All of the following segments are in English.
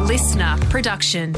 listener production.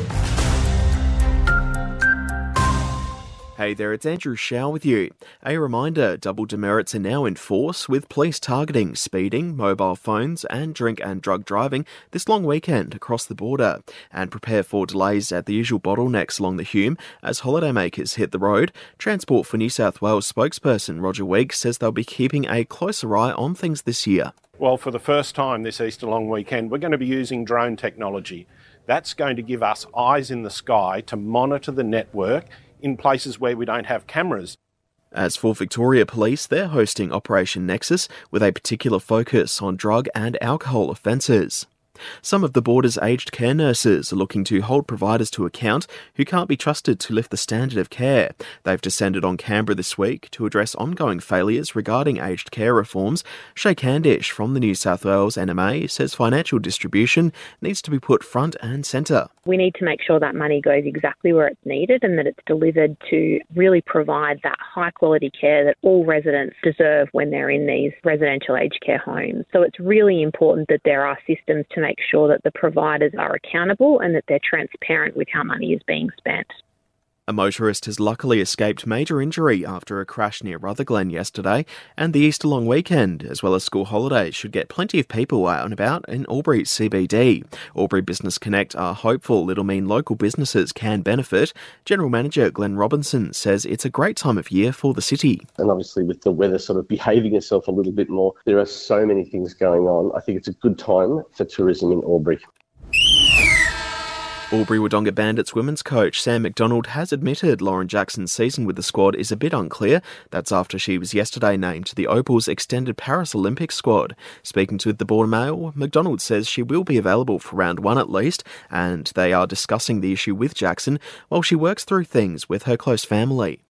Hey there, it's Andrew Shaw with you. A reminder, double demerits are now in force with police targeting speeding, mobile phones and drink and drug driving this long weekend across the border. And prepare for delays at the usual bottlenecks along the Hume as holidaymakers hit the road. Transport for New South Wales spokesperson Roger Weeks says they'll be keeping a closer eye on things this year. Well, for the first time this Easter long weekend, we're going to be using drone technology. That's going to give us eyes in the sky to monitor the network in places where we don't have cameras. As for Victoria Police, they're hosting Operation Nexus with a particular focus on drug and alcohol offences. Some of the border's aged care nurses are looking to hold providers to account who can't be trusted to lift the standard of care. They've descended on Canberra this week to address ongoing failures regarding aged care reforms. Shay Candish from the New South Wales NMA says financial distribution needs to be put front and centre. We need to make sure that money goes exactly where it's needed and that it's delivered to really provide that high quality care that all residents deserve when they're in these residential aged care homes. So it's really important that there are systems to make sure that the providers are accountable and that they're transparent with how money is being spent. A motorist has luckily escaped major injury after a crash near Rutherglen yesterday, and the Easter long weekend, as well as school holidays, should get plenty of people out and about in Albury CBD. Albury Business Connect are hopeful it'll mean local businesses can benefit. General Manager Glenn Robinson says it's a great time of year for the city. And obviously with the weather sort of behaving itself a little bit more, there are so many things going on. I think it's a good time for tourism in Albury. Albury Wodonga Bandits women's coach Sam McDonald has admitted Lauren Jackson's season with the squad is a bit unclear. That's after she was yesterday named to the Opals extended Paris Olympics squad. Speaking to the Border Mail, McDonald says she will be available for round one at least, and they are discussing the issue with Jackson while she works through things with her close family.